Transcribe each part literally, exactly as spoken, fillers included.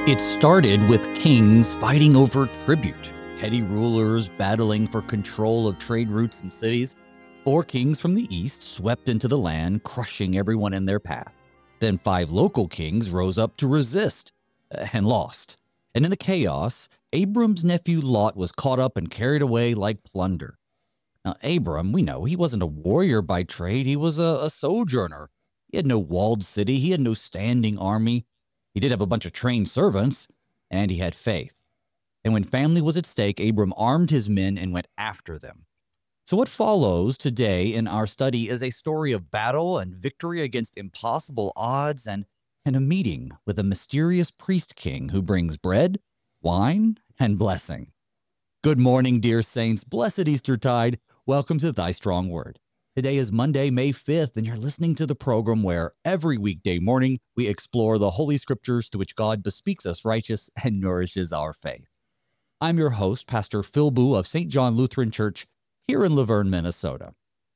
It started with kings fighting over tribute, petty rulers battling for control of trade routes and cities. Four kings from the east swept into the land, crushing everyone in their path. Then five local kings rose up to resist uh, and lost. And in the chaos, Abram's nephew Lot was caught up and carried away like plunder. Now, Abram, we know, he wasn't a warrior by trade. He was a, a sojourner. He had no walled city. He had no standing army. He did have a bunch of trained servants, and he had faith. And when family was at stake, Abram armed his men and went after them. So what follows today in our study is a story of battle and victory against impossible odds and, and a meeting with a mysterious priest king who brings bread, wine, and blessing. Good morning, dear saints. Blessed Eastertide. Welcome to Thy Strong Word. Today is Monday, May fifth, and you're listening to the program where every weekday morning we explore the Holy Scriptures to which God bespeaks us righteous and nourishes our faith. I'm your host, Pastor Phil Boo of Saint John Lutheran Church here in Laverne, Minnesota.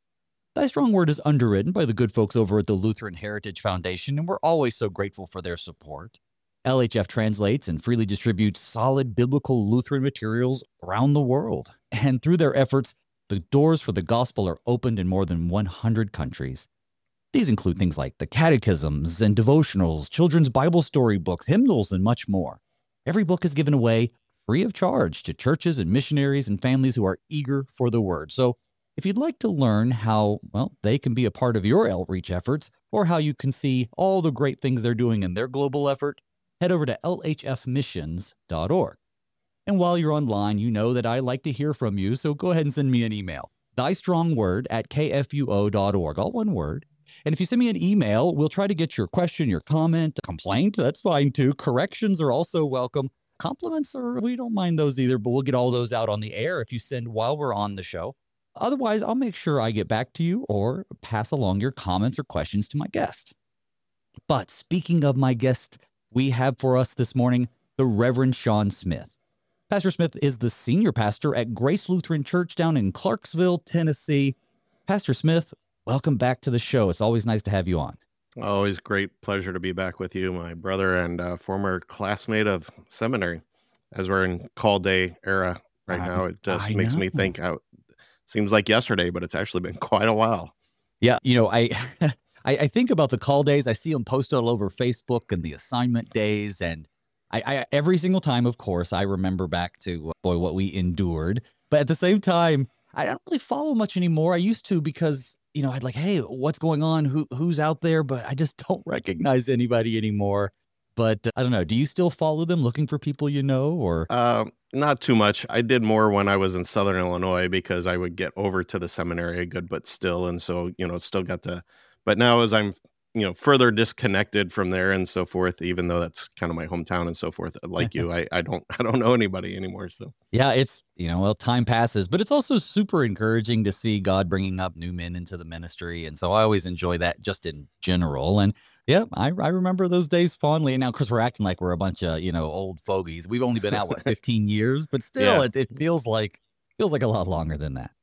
Thy Strong Word is underwritten by the good folks over at the Lutheran Heritage Foundation, and we're always so grateful for their support. L H F translates and freely distributes solid biblical Lutheran materials around the world, and through their efforts, the doors for the gospel are opened in more than one hundred countries. These include things like the catechisms and devotionals, children's Bible story books, hymnals, and much more. Every book is given away free of charge to churches and missionaries and families who are eager for the word. So if you'd like to learn how, well, they can be a part of your outreach efforts or how you can see all the great things they're doing in their global effort, head over to L H F missions dot org. And while you're online, you know that I like to hear from you, so go ahead and send me an email. thystrongword at k f u o dot org, all one word. And if you send me an email, we'll try to get your question, your comment, complaint, that's fine too. Corrections are also welcome. Compliments, are, we don't mind those either, but we'll get all those out on the air if you send while we're on the show. Otherwise, I'll make sure I get back to you or pass along your comments or questions to my guest. But speaking of my guest, we have for us this morning the Reverend Sean Smith. Pastor Smith is the senior pastor at Grace Lutheran Church down in Clarksville, Tennessee. Pastor Smith, welcome back to the show. It's always nice to have you on. Always great pleasure to be back with you, my brother and uh, former classmate of seminary. As we're in call day era right I, now, it just I makes know. me think how seems like yesterday, but it's actually been quite a while. Yeah, you know, I, I I think about the call days. I see them posted all over Facebook and the assignment days, and I, I every single time, of course, I remember back to, boy, what we endured. But at the same time, I don't really follow much anymore. I used to because, you know, I'd like, hey, what's going on? Who Who's out there? But I just don't recognize anybody anymore. But uh, I don't know. Do you still follow them looking for people you know or? Uh, not too much. I did more when I was in Southern Illinois because I would get over to the seminary a good bit still, and so you know, still got to. But now as I'm you know further disconnected from there and so forth, even though that's kind of my hometown and so forth, like you, I I don't I don't know anybody anymore. So Yeah, it's, you know, well, time passes, but it's also super encouraging to see God bringing up new men into the ministry. And so I always enjoy that just in general. And yeah, I, I remember those days fondly. And now, of course, we're acting like we're a bunch of, you know, old fogies. We've only been out, what, fifteen years, but still, yeah, it, it feels like feels like a lot longer than that.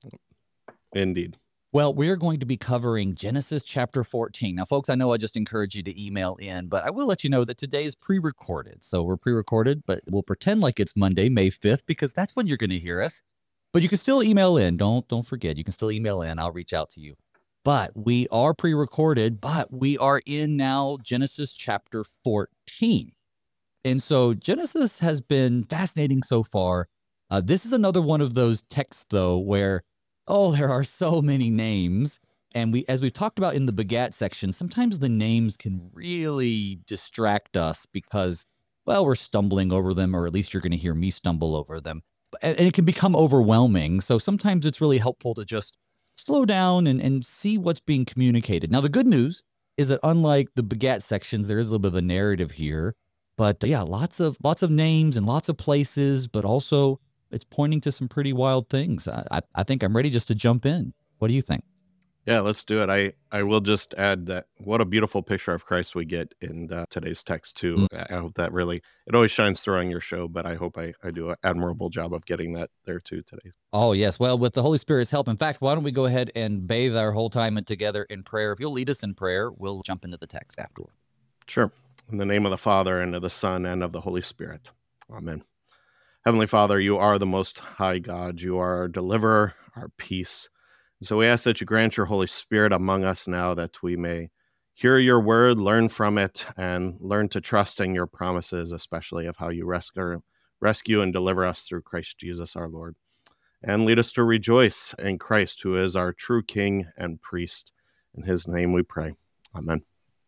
indeed. Well, we're going to be covering Genesis chapter fourteen. Now, folks, I know I just encourage you to email in, but I will let you know that today is pre-recorded. So we're pre-recorded, but we'll pretend like it's Monday, May fifth, because that's when you're going to hear us. But you can still email in. Don't don't forget. You can still email in. I'll reach out to you. But we are pre-recorded, but we are in now Genesis chapter fourteen. And so Genesis has been fascinating so far. Uh, this is another one of those texts, though, where oh, there are so many names. And we, as we've talked about in the begat section, sometimes the names can really distract us because, well, we're stumbling over them, or at least you're going to hear me stumble over them. And it can become overwhelming. So sometimes it's really helpful to just slow down and, and see what's being communicated. Now, the good news is that unlike the begat sections, there is a little bit of a narrative here. But yeah, lots of lots of names and lots of places, but also it's pointing to some pretty wild things. I, I, I think I'm ready just to jump in. What do you think? Yeah, let's do it. I, I will just add that what a beautiful picture of Christ we get in uh, today's text, too. Mm. I I hope that really, it always shines through on your show, but I hope I, I do an admirable job of getting that there, too, today. Oh, yes. Well, with the Holy Spirit's help. In fact, why don't we go ahead and bathe our whole time in together in prayer? If you'll lead us in prayer, we'll jump into the text afterward. Sure. In the name of the Father, and of the Son, and of the Holy Spirit. Amen. Heavenly Father, you are the most high God. You are our deliverer, our peace. And so we ask that you grant your Holy Spirit among us now, that we may hear your word, learn from it, and learn to trust in your promises, especially of how you rescue, rescue and deliver us through Christ Jesus our Lord. And lead us to rejoice in Christ, who is our true King and priest. In his name we pray. Amen.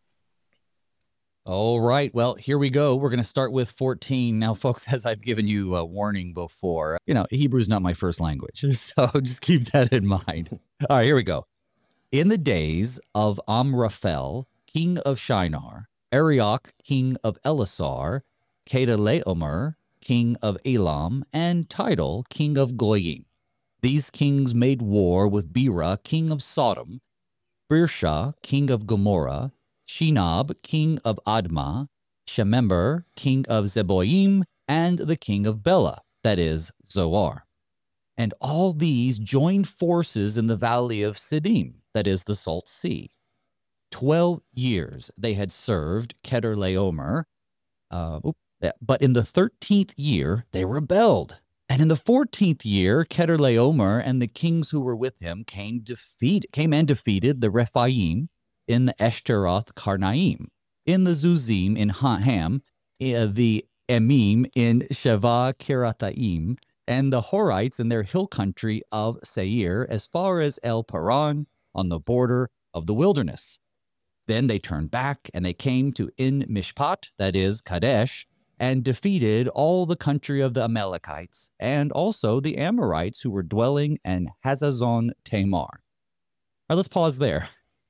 All right. Well, here we go. We're going to start with fourteen. Now, folks, as I've given you a warning before, you know, Hebrew's not my first language, so just keep that in mind. All right, here we go. In the days of Amraphel, king of Shinar, Arioch, king of Elasar, Kedorlaomer, king of Elam, and Tidal, king of Goyim. These kings made war with Bera, king of Sodom, Birsha, king of Gomorrah, Shinab, king of Admah, Shemember, king of Zeboim, and the king of Bela, that is, Zoar. And all these joined forces in the valley of Siddim, that is, the Salt Sea. Twelve years they had served Kedorlaomer, uh, but in the thirteenth year they rebelled. And in the fourteenth year, Kedorlaomer and the kings who were with him came, defeat, came and defeated the Rephaim in the Eshtaroth Karnaim, in the Zuzim in Ham, the Emim in Sheva Kirathaim, and the Horites in their hill country of Seir, as far as El Paran, on the border of the wilderness. Then they turned back, and they came to En Mishpat, that is, Kadesh, and defeated all the country of the Amalekites, and also the Amorites who were dwelling in Hazazon Tamar. All right, let's pause there.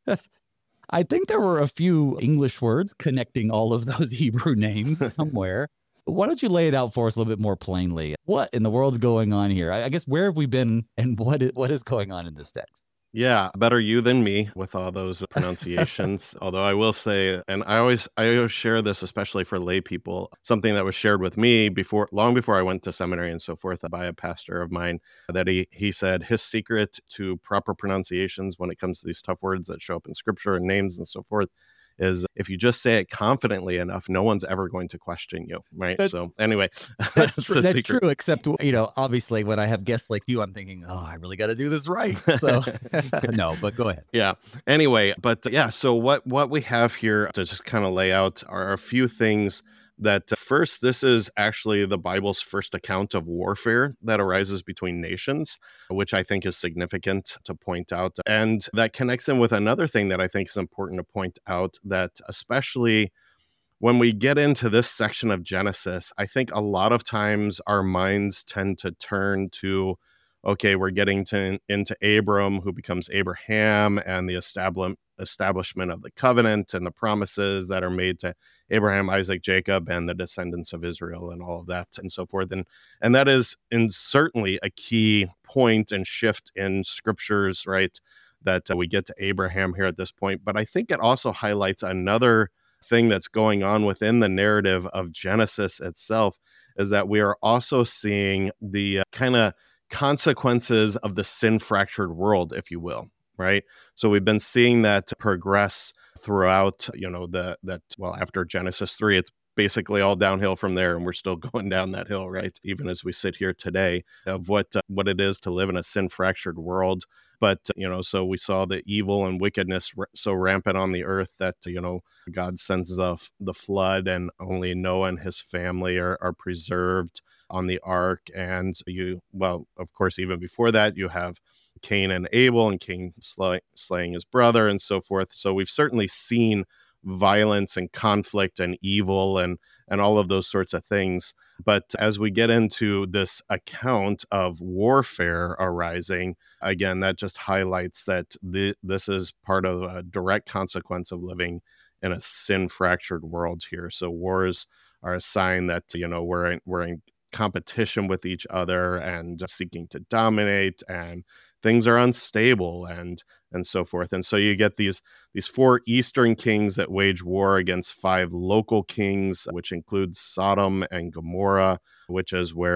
I think there were a few English words connecting all of those Hebrew names somewhere. Why don't you lay it out for us a little bit more plainly? What in the world's going on here? I guess, where have we been, and what is, what is going on in this text? Yeah, better you than me with all those pronunciations. Although I will say, and I always I always share this, especially for lay people, something that was shared with me before, long before I went to seminary and so forth, by a pastor of mine, that he he said his secret to proper pronunciations when it comes to these tough words that show up in scripture and names and so forth is if you just say it confidently enough, no one's ever going to question you, right? That's, so anyway, that's, that's, tr- that's true, except, you know, obviously when I have guests like you, I'm thinking, oh, I really got to do this right. So no, but go ahead. Yeah. Anyway, but yeah, so what, what we have here to just kind of lay out are a few things that uh, first, this is actually the Bible's first account of warfare that arises between nations, which I think is significant to point out. And that connects in with another thing that I think is important to point out, that especially when we get into this section of Genesis, I think a lot of times our minds tend to turn to, okay, we're getting to into Abram, who becomes Abraham, and the establish, establishment of the covenant and the promises that are made to Abraham, Isaac, Jacob, and the descendants of Israel, and all of that and so forth. And and that is in certainly a key point and shift in scriptures, right? That uh, we get to Abraham here at this point. But I think it also highlights another thing that's going on within the narrative of Genesis itself, is that we are also seeing the uh, kind of consequences of the sin-fractured world, if you will, right? So we've been seeing that progress throughout, you know, the that well, after Genesis three, it's basically all downhill from there, and we're still going down that hill, right? Even as we sit here today, of what uh, what it is to live in a sin-fractured world. But, you know, so we saw the evil and wickedness r- so rampant on the earth that, you know, God sends the, the flood, and only Noah and his family are, are preserved on the ark. And you, well, of course, even before that, you have Cain and Abel, and Cain slay, slaying his brother and so forth. So we've certainly seen violence and conflict and evil and and all of those sorts of things. But as we get into this account of warfare arising, again, that just highlights that the, this is part of a direct consequence of living in a sin-fractured world here. So wars are a sign that, you know, we're in, we're in competition with each other and seeking to dominate, and things are unstable and and so forth. And so you get these these four eastern kings that wage war against five local kings, which includes Sodom and Gomorrah, which is where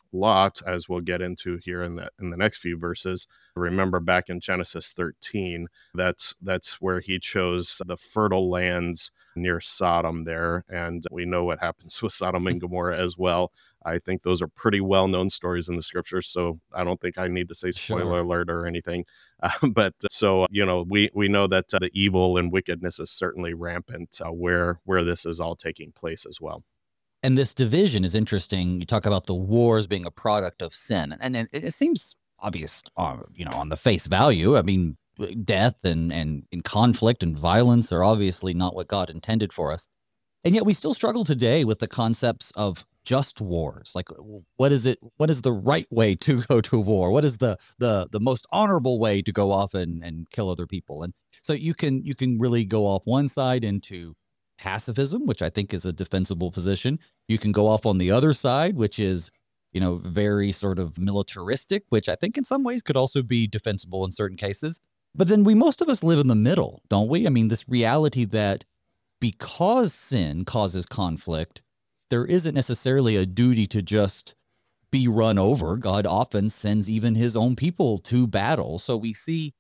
Lot, as we'll get into here in the in the next few verses. Remember back in Genesis thirteen, that's that's where he chose the fertile lands near Sodom there, and we know what happens with Sodom and Gomorrah as well. I think those are pretty well-known stories in the scriptures, so I don't think I need to say spoiler Sure. alert or anything. Uh, but uh, so you know, we we know that uh, the evil and wickedness is certainly rampant uh, where where this is all taking place as well. And this division is interesting. You talk about the wars being a product of sin, and it, it seems obvious, uh, you know, on the face value. I mean, death and, and and conflict and violence are obviously not what God intended for us, and yet we still struggle today with the concepts of just wars. Like, what is it? What is the right way to go to war? What is the the the most honorable way to go off and and kill other people? And so you can you can really go off one side into pacifism, which I think is a defensible position. You can go off on the other side, which is, you know, very sort of militaristic, which I think in some ways could also be defensible in certain cases. But then we, most of us live in the middle, don't we? I mean, this reality that because sin causes conflict, there isn't necessarily a duty to just be run over. God often sends even his own people to battle. So we see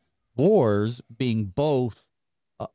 wars being both a,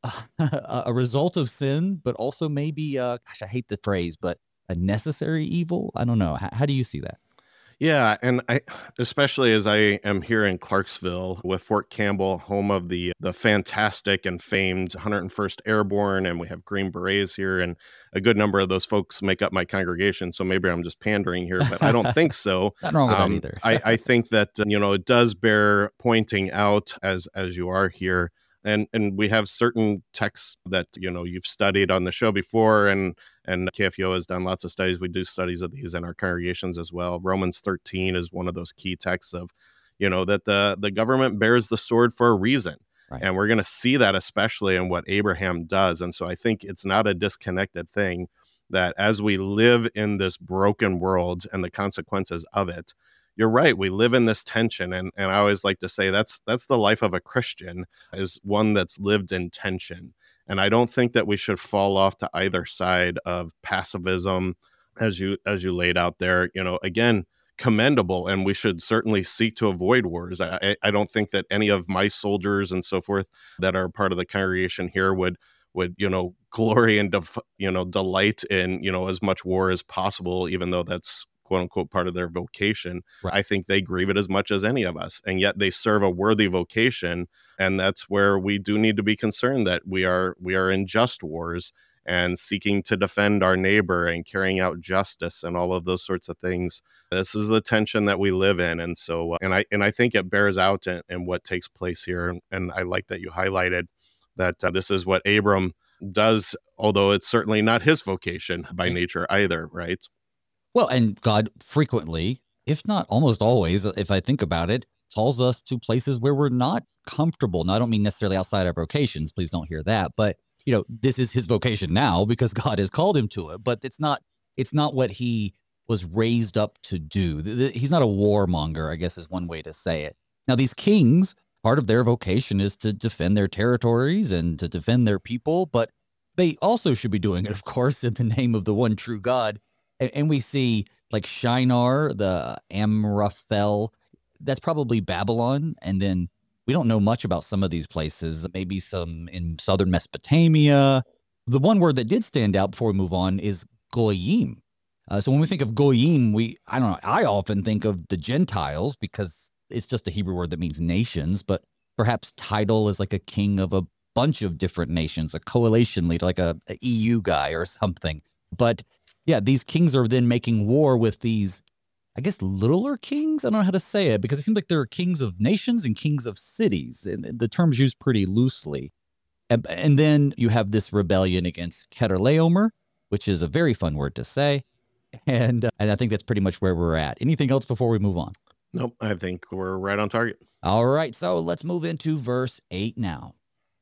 a result of sin, but also maybe, uh, gosh, I hate the phrase, but a necessary evil. I don't know. How, how do you see that? Yeah, and I, especially as I am here in Clarksville with Fort Campbell, home of the the fantastic and famed one hundred first Airborne, and we have Green Berets here, and a good number of those folks make up my congregation. So maybe I'm just pandering here, but I don't think so. Nothing wrong with um, that either. I, I think that uh, you know, it does bear pointing out as as you are here. And and we have certain texts that, you know, you've studied on the show before, and and K F U O has done lots of studies. We do studies of these in our congregations as well. Romans thirteen is one of those key texts of, you know, that the the government bears the sword for a reason. Right. And we're going to see that especially in what Abraham does. And so I think it's not a disconnected thing that as we live in this broken world and the consequences of it, you're right. We live in this tension. And, and I always like to say that's that's the life of a Christian, is one that's lived in tension. And I don't think that we should fall off to either side of pacifism, as you as you laid out there. You know, again, commendable, and we should certainly seek to avoid wars. I, I don't think that any of my soldiers and so forth that are part of the congregation here would would you know glory and def, you know delight in you know as much war as possible, even though that's quote unquote part of their vocation. Right. I think they grieve it as much as any of us, and yet they serve a worthy vocation. And that's where we do need to be concerned that we are we are in just wars and seeking to defend our neighbor and carrying out justice and all of those sorts of things. This is the tension that we live in. And so, uh, and I and I think it bears out in, in what takes place here. And I like that you highlighted that uh, this is what Abram does, although it's certainly not his vocation by nature either, right? Well, and God frequently, if not almost always, if I think about it, calls us to places where we're not comfortable. Now, I don't mean necessarily outside our vocations. Please don't hear that. But, you know, this is his vocation now because God has called him to it. But it's not it's not what he was raised up to do. He's not a warmonger, I guess is one way to say it. Now, these kings, part of their vocation is to defend their territories and to defend their people. But they also should be doing it, of course, in the name of the one true God. And we see like Shinar, the Amraphel, that's probably Babylon. And then we don't know much about some of these places, maybe some in southern Mesopotamia. The one word that did stand out before we move on is Goyim. Uh, so when we think of Goyim, we, I don't know, I often think of the Gentiles because it's just a Hebrew word that means nations, but perhaps title is like a king of a bunch of different nations, a coalition leader, like a, a E U guy or something. But yeah, these kings are then making war with these, I guess, littler kings. I don't know how to say it because it seems like there are kings of nations and kings of cities, and the term's used pretty loosely. And, and then you have this rebellion against Chedorlaomer, which is a very fun word to say. And, uh, and I think that's pretty much where we're at. Anything else before we move on? Nope, I think we're right on target. All right, so let's move into verse eight now.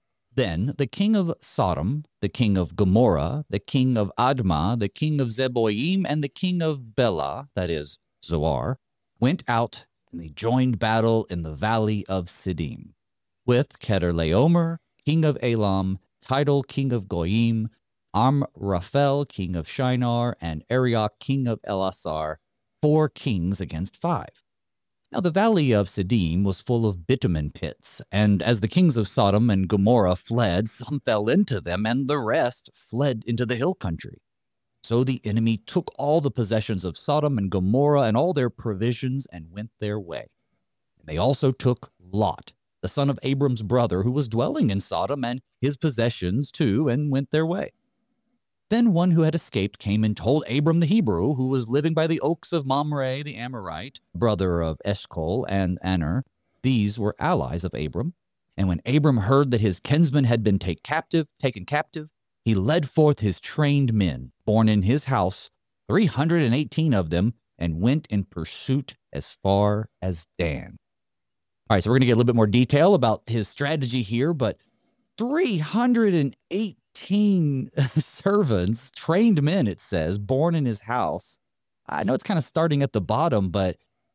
Then the king of Sodom, the king of Gomorrah, the king of Admah, the king of Zeboim, and the king of Bela, that is, Zoar, went out and they joined battle in the valley of Siddim, with Chedorlaomer, king of Elam, Tidal, king of Goyim, Amraphel, king of Shinar, and Arioch, king of Elasar, four kings against five. Now the valley of Siddim was full of bitumen pits, and as the kings of Sodom and Gomorrah fled, some fell into them, and the rest fled into the hill country. So the enemy took all the possessions of Sodom and Gomorrah and all their provisions and went their way. They also took Lot, the son of Abram's brother, who was dwelling in Sodom, and his possessions too, and went their way. Then one who had escaped came and told Abram the Hebrew, who was living by the oaks of Mamre the Amorite, brother of Eshcol and Aner. These were allies of Abram. And when Abram heard that his kinsman had been take captive, taken captive, he led forth his trained men, born in his house, three hundred eighteen of them, and went in pursuit as far as Dan. All right, so we're going to get a little bit more detail about his strategy here, but three hundred eighteen servants, trained men, it says, born in his house. I know it's kind of starting at the bottom, but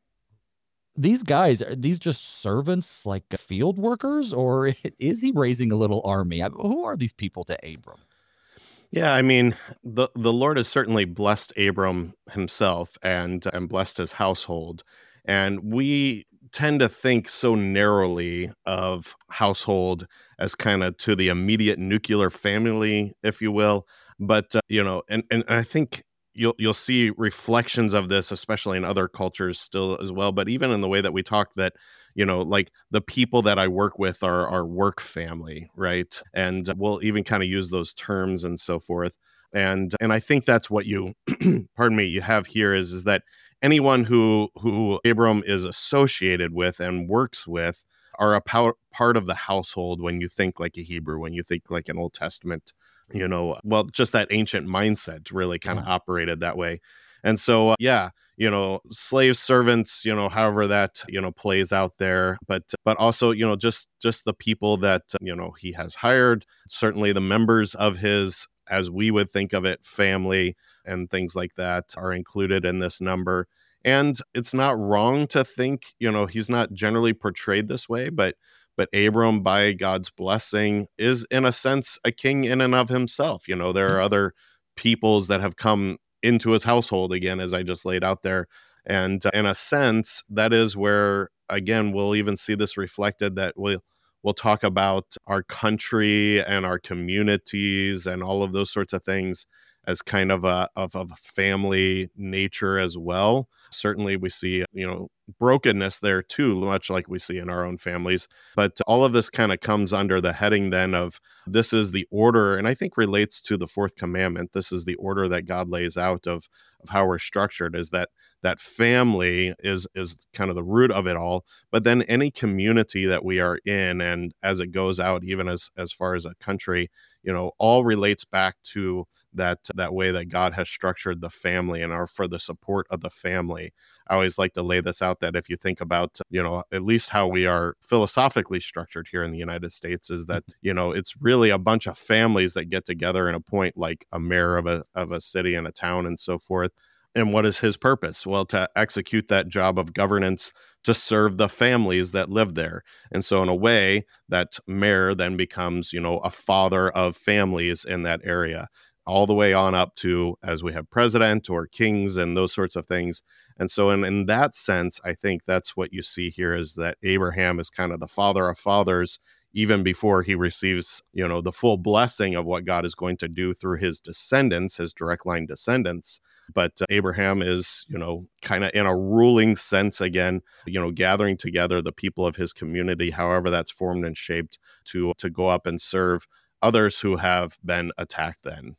these guys, are these just servants, like field workers, or is he raising a little army? I- Who are these people to Abram? Yeah, I mean, the the Lord has certainly blessed Abram himself and and blessed his household. And we tend to think so narrowly of household as kind of to the immediate nuclear family, if you will. But uh, you know, and, and I think you'll you'll see reflections of this, especially in other cultures still as well. But even in the way that we talk, that you know, like the people that I work with are our work family, right? And we'll even kind of use those terms and so forth. And and I think that's what you, pardon me, you have here is is that anyone who who Abram is associated with and works with are a pow- part of the household. When you think like a Hebrew, when you think like an Old Testament, you know, well, just that ancient mindset really kind of Yeah. operated that way. And so, uh, yeah, you know, slave servants, you know, however that, you know, plays out there, but, but also, you know, just, just the people that, you know, he has hired, certainly the members of his, as we would think of it, family and things like that are included in this number. And it's not wrong to think, you know, he's not generally portrayed this way, but but Abram, by God's blessing, is in a sense a king in and of himself. You know, there are other peoples that have come into his household, again, as I just laid out there. And uh, in a sense, that is where, again, we'll even see this reflected, that we'll, we'll talk about our country and our communities and all of those sorts of things as kind of a of, of a family nature as well. Certainly we see, you know, brokenness there too, much like we see in our own families. But all of this kind of comes under the heading then of this is the order, and I think relates to the fourth commandment. This is the order that God lays out of of how we're structured, is that that family is is kind of the root of it all. But then any community that we are in, and as it goes out, even as as far as a country, you know, all relates back to that that way that God has structured the family and are for the support of the family. I always like to lay this out, that if you think about, you know, at least how we are philosophically structured here in the United States, is that, you know, it's really a bunch of families that get together and appoint like a mayor of a of a city and a town and so forth. And what is his purpose? Well, to execute that job of governance to serve the families that live there. And so in a way, that mayor then becomes, you know, a father of families in that area, all the way on up to as we have president or kings and those sorts of things. And so in, in that sense, I think that's what you see here, is that Abraham is kind of the father of fathers, even before he receives, you know, the full blessing of what God is going to do through his descendants, his direct line descendants. But uh, Abraham is, you know, kind of in a ruling sense, again, you know, gathering together the people of his community, however that's formed and shaped, to to go up and serve others who have been attacked then.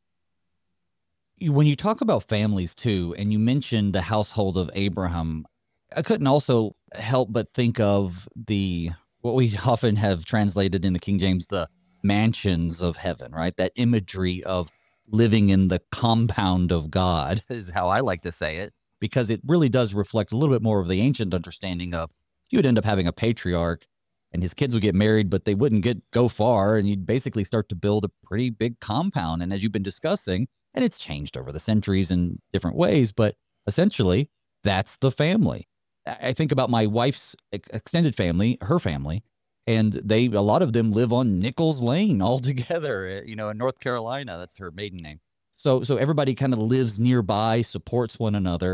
You- When you talk about families too, and you mentioned the household of Abraham, I couldn't also help but think of the what we often have translated in the King James, the mansions of heaven, right? That imagery of living in the compound of God is how I like to say it, because it really does reflect a little bit more of the ancient understanding of you would end up having a patriarch and his kids would get married, but they wouldn't get go far, and you'd basically start to build a pretty big compound. And as you've been discussing, and it's changed over the centuries in different ways, but essentially that's the family. I I think about my wife's ex- extended family, her family, and they, a lot of them live on Nichols Lane all together, eh, you know, in North Carolina. That's her maiden name. So, so everybody kind of lives nearby, supports one another.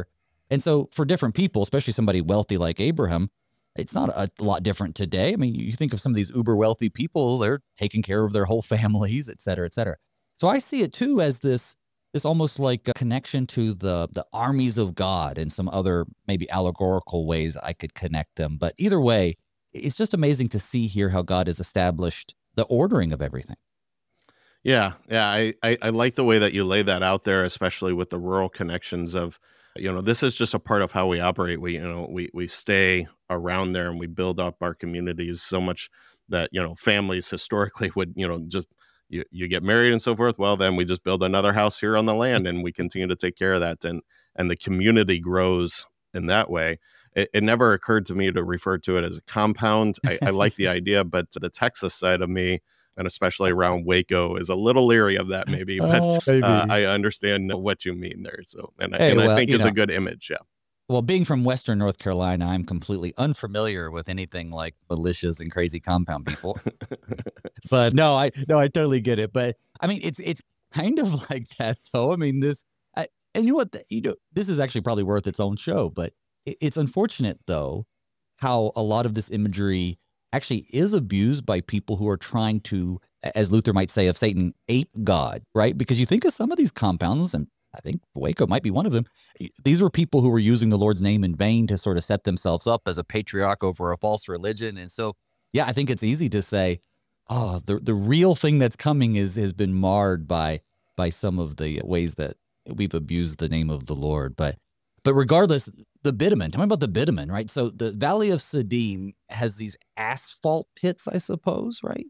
And so for different people, especially somebody wealthy like Abraham, it's not a lot different today. I mean, you think of some of these uber wealthy people, they're taking care of their whole families, et cetera, et cetera. So I see it too as this this almost like a connection to the the armies of God and some other maybe allegorical ways I could connect them. But either way, it's just amazing to see here how God has established the ordering of everything. Yeah, yeah, I, I, I like the way that you lay that out there, especially with the rural connections of, you know, this is just a part of how we operate. We, you know, we we stay around there and we build up our communities so much that, you know, families historically would, you know, just you, you get married and so forth. Well, then we just build another house here on the land and we continue to take care of that. And and the community grows in that way. It, it never occurred to me to refer to it as a compound. I, I like the idea, but the Texas side of me, and especially around Waco, is a little leery of that maybe, but Oh, uh, maybe. I understand what you mean there. So, and, I Hey, and I well, think you it's a know, good image. Yeah. well, being from Western North Carolina, I'm completely unfamiliar with anything like malicious and crazy compound people. But no, I no, I totally get it. But I mean, it's it's kind of like that, though. I mean, this, I, and you know what? The, you know, this is actually probably worth its own show. But it, it's unfortunate, though, how a lot of this imagery actually is abused by people who are trying to, as Luther might say of Satan, ape God, right? Because you think of some of these compounds, and I think Waco might be one of them. These were people who were using the Lord's name in vain to sort of set themselves up as a patriarch over a false religion. And so, yeah, I think it's easy to say, oh, the the real thing that's coming is has been marred by by some of the ways that we've abused the name of the Lord. But but regardless, the bitumen. Tell me about the bitumen, right? So the Valley of Siddim has these asphalt pits, I suppose, right?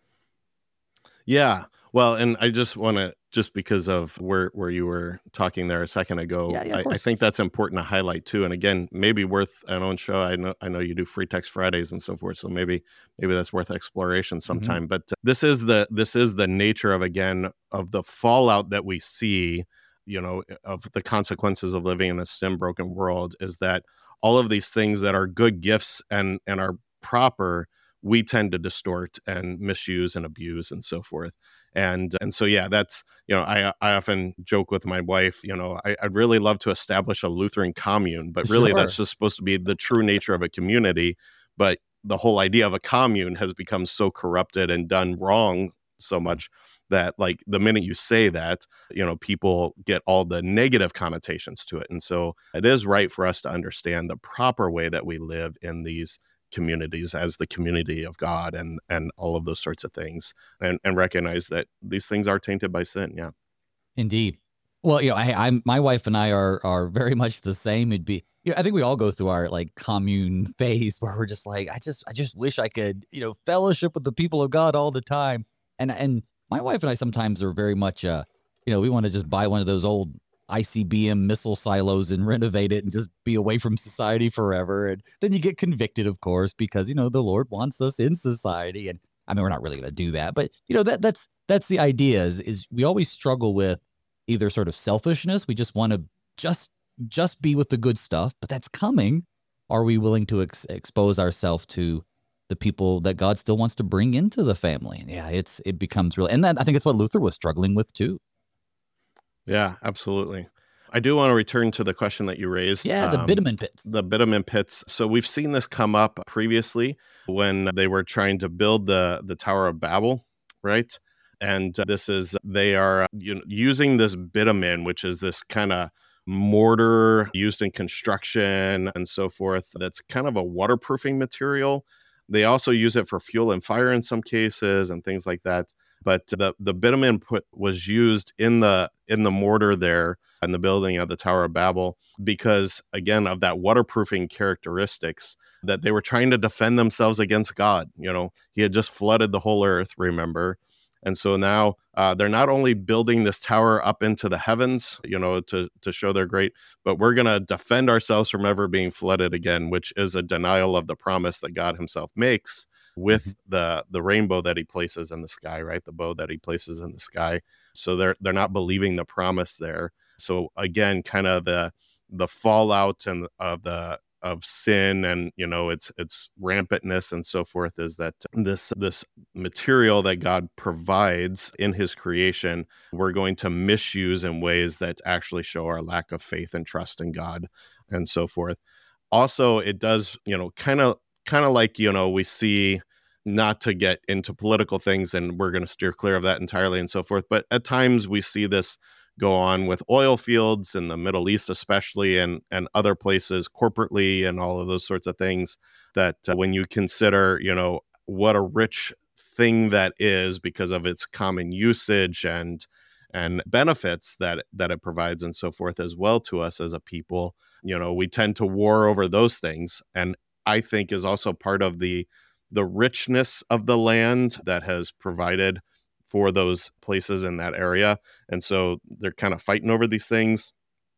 Yeah. Well, and I just want to, just because of where where you were talking there a second ago, Yeah, yeah, of I, I course. think that's important to highlight too. And again, maybe worth an own show. I know I know you do free text Fridays and so forth, so maybe maybe that's worth exploration Hmm. sometime. But uh, this is the this is the nature of, again, of the fallout that we see, you know, of the consequences of living in a sin broken world, is that all of these things that are good gifts and and are proper, we tend to distort and misuse and abuse and so forth. And and so yeah, that's, you know, I I often joke with my wife, you know, I, I'd really love to establish a Lutheran commune, but really that's Sure. just supposed to be the true nature of a community. But the whole idea of a commune has become so corrupted and done wrong so much that, like, the minute you say that, you know, people get all the negative connotations to it. And so it is right for us to understand the proper way that we live in these communities as the community of God, and and all of those sorts of things, and and recognize that these things are tainted by sin. Yeah. Indeed. Well, you know, I, I'm my wife and I are are very much the same. It'd be, you know, I think we all go through our like commune phase where we're just like, I just I just wish I could, you know, fellowship with the people of God all the time. And and my wife and I sometimes are very much, uh, you know, we want to just buy one of those old I C B M missile silos and renovate it and just be away from society forever. And then you get convicted, of course, because you know the Lord wants us in society. And I mean, we're not really going to do that, but you know that that's that's the idea. Is is we always struggle with either sort of selfishness. We just want to just just be with the good stuff, but that's coming. Are we willing to ex- expose ourselves to the people that God still wants to bring into the family? And yeah, it's it becomes real, and that I think it's what Luther was struggling with too. Yeah, absolutely. I do want to return to the question that you raised, Yeah, the um, bitumen pits. the bitumen pits. So we've seen this come up previously when they were trying to build the the Tower of Babel, right? And uh, this is they are uh, you know, using this bitumen, which is this kind of mortar used in construction and so forth. That's kind of a waterproofing material. They also use it for fuel and fire in some cases and things like that. But the the bitumen put was used in the in the mortar there in the building of the Tower of Babel because, again, of that waterproofing characteristics, that they were trying to defend themselves against God. You know, he had just flooded the whole earth, remember? And so now uh, they're not only building this tower up into the heavens, you know, to to show they're great, but we're going to defend ourselves from ever being flooded again, which is a denial of the promise that God himself makes Mhm. with the the rainbow that he places in the sky, right? The bow that he places in the sky. So they're they're not believing the promise there. So again, kind of the the fallout and of the of sin and, you know, its its rampantness and so forth is that this this material that God provides in his creation, we're going to misuse in ways that actually show our lack of faith and trust in God. and so forth. Also, it does, you know, kind of kind of like, you know, we see, not to get into political things, and we're going to steer clear of that entirely and so forth, but at times we see this go on with oil fields in the Middle East, especially, and and other places corporately and all of those sorts of things, that uh, when you consider, you know, what a rich thing that is because of its common usage and and benefits that that it provides and so forth as well to us as a people, you know, we tend to war over those things. And I think is also part of the the richness of the land that has provided for those places in that area. And so they're kind of fighting over these things,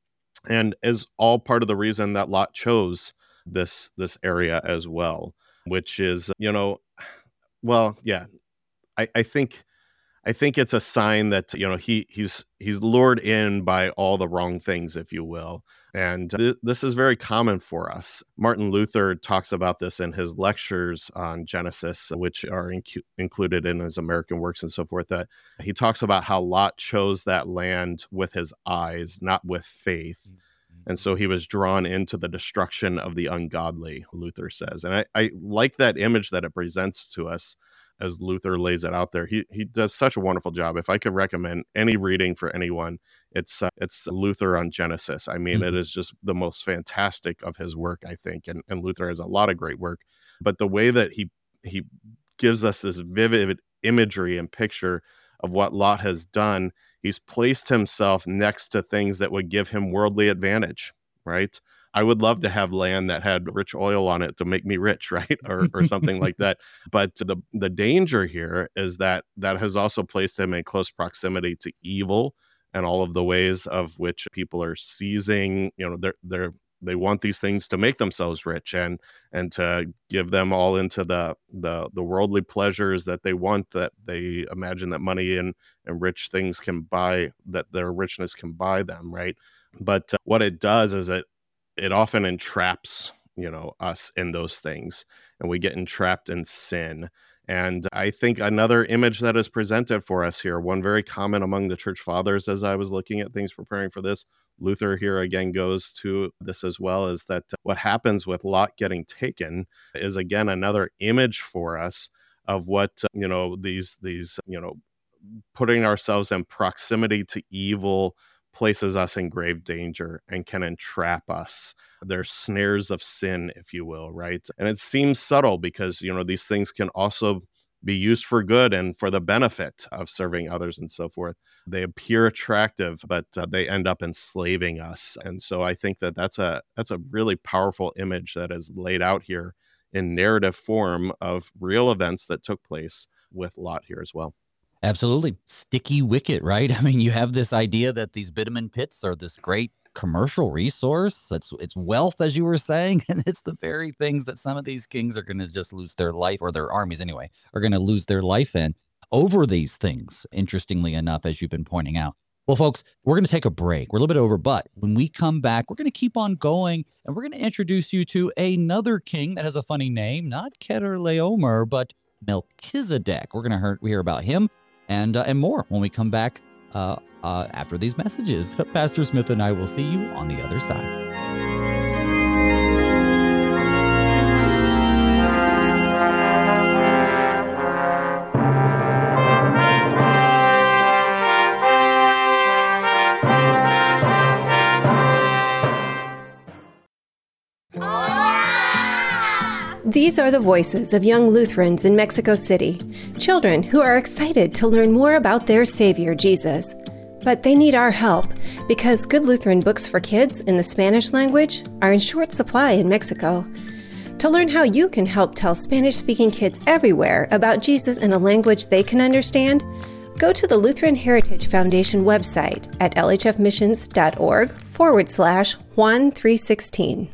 and is all part of the reason that Lot chose this this area as well, which is, you know, well, yeah, I, I think I think it's a sign that, you know, he he's he's lured in by all the wrong things, if you will. And th- this is very common for us. Martin Luther talks about this in his lectures on Genesis, which are incu- included in his American works and so forth, that he talks about how Lot chose that land with his eyes, not with faith. And so he was drawn into the destruction of the ungodly, Luther says. And I, I like that image that it presents to us as Luther lays it out there. He he does such a wonderful job. If I could recommend any reading for anyone, it's uh, it's Luther on Genesis. I mean, mm-hmm. It is just the most fantastic of his work, I think. And, and Luther has a lot of great work. But the way that he he gives us this vivid imagery and picture of what Lot has done, he's placed himself next to things that would give him worldly advantage, right? I would love to have land that had rich oil on it to make me rich, right? Or or something like that. But the the danger here is that that has also placed him in close proximity to evil and all of the ways of which people are seizing, you know, they're they're they want these things to make themselves rich and and to give them all into the the the worldly pleasures that they want, that they imagine that money and and rich things can buy, that their richness can buy them, right? But uh, what it does is it it often entraps, you know, us in those things, and we get entrapped in sin. And I think another image that is presented for us here, one very common among the church fathers, as I was looking at things preparing for this, Luther here again goes to this as well, is that what happens with Lot getting taken is again another image for us of what, you know, these, these, you know, putting ourselves in proximity to evil places us in grave danger and can entrap us. They're snares of sin, if you will, right? And it seems subtle because, you know, these things can also be used for good and for the benefit of serving others and so forth. They appear attractive, but uh, they end up enslaving us. And so I think that that's a that's a really powerful image that is laid out here in narrative form of real events that took place with Lot here as well. Absolutely. Sticky wicket, right? I mean, you have this idea that these bitumen pits are this great commercial resource. It's it's wealth, as you were saying, and it's the very things that some of these kings are going to just lose their life, or their armies anyway, are going to lose their life in over these things, interestingly enough, as you've been pointing out. Well, folks, we're going to take a break. We're a little bit over, but when we come back, we're going to keep on going, and we're going to introduce you to another king that has a funny name, not Chedorlaomer, but Melchizedek. We're going to hear, hear about him and uh, and more when we come back uh, uh, after these messages. Pastor Smith and I will see you on the other side. These are the voices of young Lutherans in Mexico City, children who are excited to learn more about their Savior, Jesus. But they need our help because good Lutheran books for kids in the Spanish language are in short supply in Mexico. To learn how you can help tell Spanish-speaking kids everywhere about Jesus in a language they can understand, go to the Lutheran Heritage Foundation website at lhfmissions.org forward slash Juan three sixteen.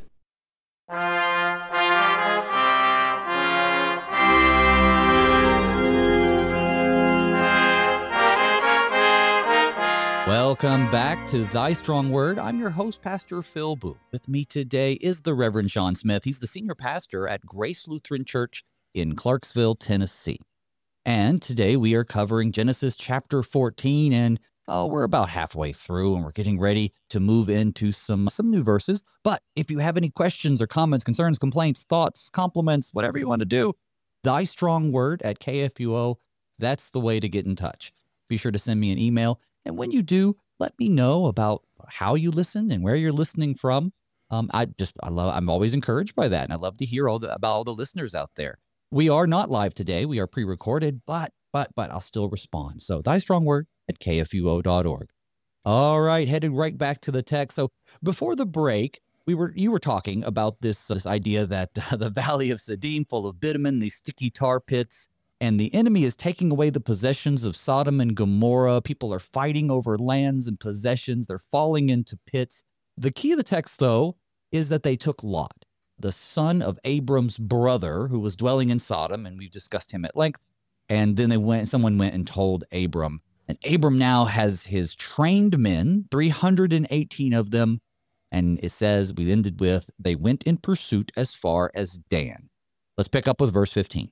Welcome back to Thy Strong Word. I'm your host, Pastor Phil Booth. With me today is the Reverend Sean Smith. He's the senior pastor at Grace Lutheran Church in Clarksville, Tennessee. And today we are covering Genesis chapter fourteen. And Oh, we're about halfway through and we're getting ready to move into some, some new verses. But if you have any questions or comments, concerns, complaints, thoughts, compliments, whatever you want to do, Thy Strong Word at K F U O, that's the way to get in touch. Be sure to send me an email. And when you do, let me know about how you listen and where you're listening from. Um, I just, I love, I'm always encouraged by that. And I love to hear all the, about all the listeners out there. We are not live today. We are pre-recorded, but, but, but I'll still respond. So Thy Strong Word at K F U O dot org. All right, headed right back to the text. So before the break, we were you were talking about this, uh, this idea that uh, the Valley of Siddim, full of bitumen, these sticky tar pits, and the enemy is taking away the possessions of Sodom and Gomorrah. People are fighting over lands and possessions. They're falling into pits. The key of the text, though, is that they took Lot, the son of Abram's brother, who was dwelling in Sodom, and we've discussed him at length. And then they went. Someone went and told Abram. And Abram now has his trained men, three hundred eighteen of them. And it says, we ended with, they went in pursuit as far as Dan. Let's pick up with verse fifteen.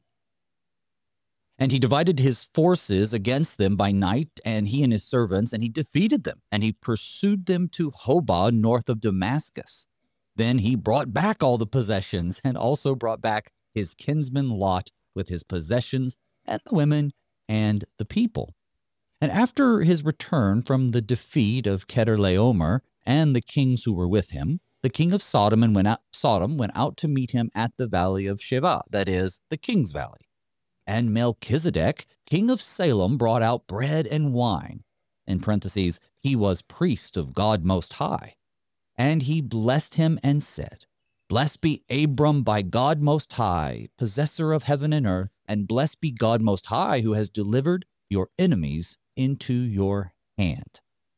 And he divided his forces against them by night, and he and his servants, and he defeated them, and he pursued them to Hobah, north of Damascus. Then he brought back all the possessions, and also brought back his kinsman Lot with his possessions, and the women, and the people. And after his return from the defeat of Chedorlaomer and the kings who were with him, the king of Sodom and went out, Sodom went out to meet him at the valley of Sheba, that is, the king's valley. And Melchizedek, king of Salem, brought out bread and wine. In parentheses, he was priest of God Most High. And he blessed him and said, Blessed be Abram by God Most High, possessor of heaven and earth, and blessed be God Most High, who has delivered your enemies into your hand.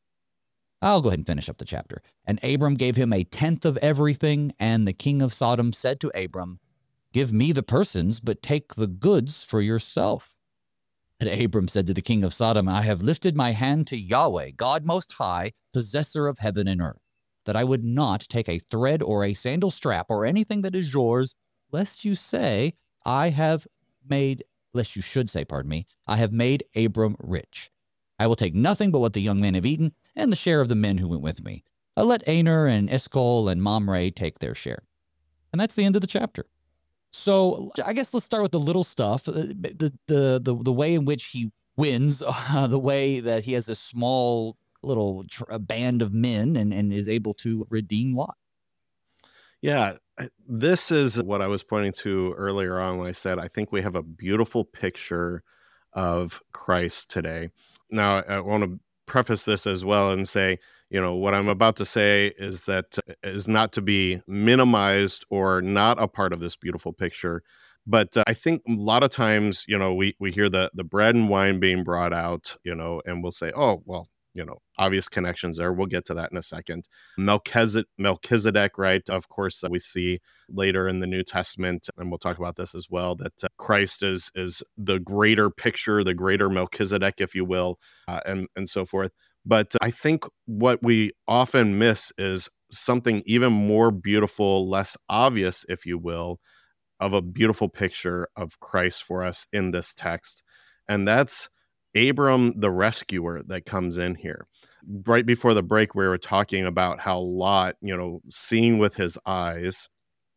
I'll go ahead and finish up the chapter. And Abram gave him a tenth of everything, and the king of Sodom said to Abram, Give me the persons, but take the goods for yourself. And Abram said to the king of Sodom, I have lifted my hand to Yahweh, God Most High, possessor of heaven and earth, that I would not take a thread or a sandal strap or anything that is yours, lest you say, I have made, lest you should say, pardon me, I have made Abram rich. I will take nothing but what the young men have eaten, and the share of the men who went with me. I'll let Aner and Eshcol and Mamre take their share. And that's the end of the chapter. So I guess let's start with the little stuff, the the the, the way in which he wins, uh, the way that he has a small little tr- band of men and, and is able to redeem Lot. Yeah, this is what I was pointing to earlier on when I said I think we have a beautiful picture of Christ today. Now, I want to preface this as well and say, you know, what I'm about to say is that uh, is not to be minimized or not a part of this beautiful picture. But uh, I think a lot of times, you know, we, we hear the, the bread and wine being brought out, you know, and we'll say, oh, well, you know, obvious connections there. We'll get to that in a second. Melchizedek, Melchizedek, right? Of course, uh, we see later in the New Testament, and we'll talk about this as well, that uh, Christ is is the greater picture, the greater Melchizedek, if you will, uh, and, and so forth. But I think what we often miss is something even more beautiful, less obvious, if you will, of a beautiful picture of Christ for us in this text. And that's Abram, the rescuer, that comes in here. Right before the break, we were talking about how Lot, you know, seeing with his eyes,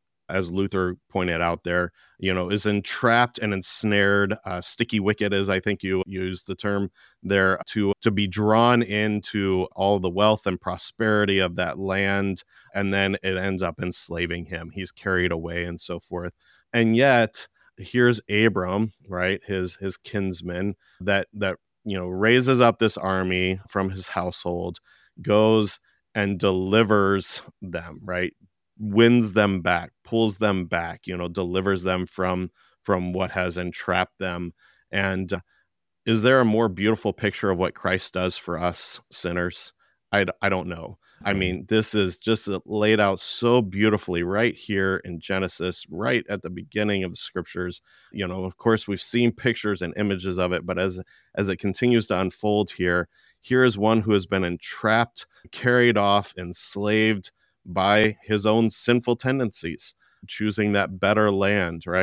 as Luther pointed out there, you know, is entrapped and ensnared, uh, sticky wicket, as I think you used the term there, to, to be drawn into all the wealth and prosperity of that land. And then it ends up enslaving him. He's carried away and so forth. And yet, here's Abram, right, his his kinsman, that that you know raises up this army from his household, goes and delivers them, right, wins them back, pulls them back, you know, delivers them from from what has entrapped them. And uh, is there a more beautiful picture of what Christ does for us sinners? I, I don't know. I mean, this is just laid out so beautifully right here in Genesis, right at the beginning of the scriptures. You know, of course, we've seen pictures and images of it, but as as it continues to unfold here, here is one who has been entrapped, carried off, enslaved by his own sinful tendencies, choosing that better land, right?